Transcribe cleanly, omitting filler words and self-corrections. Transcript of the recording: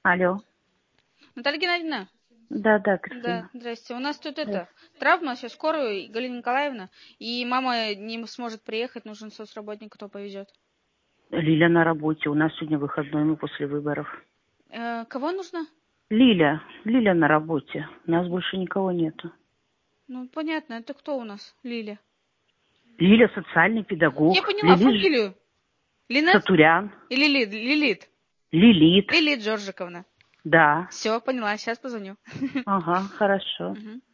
Алло. Наталья Геннадьевна? Да, Да, Кристина. здрасте. У нас тут Да. травма, сейчас скорую, Галина Николаевна, и мама не сможет приехать, нужен соцработник, кто повезет. Лиля на работе. У нас сегодня выходной, мы после выборов. Кого нужно? Лиля на работе. У нас больше никого нету. Ну, понятно, это кто у нас? Лиля. Лиля социальный педагог. Я поняла, фамилию. Линет Сатурян. или Лилит? Лилит. Лилит Джорджиковна. Да. Все, поняла, сейчас позвоню. Ага, хорошо. Мгм.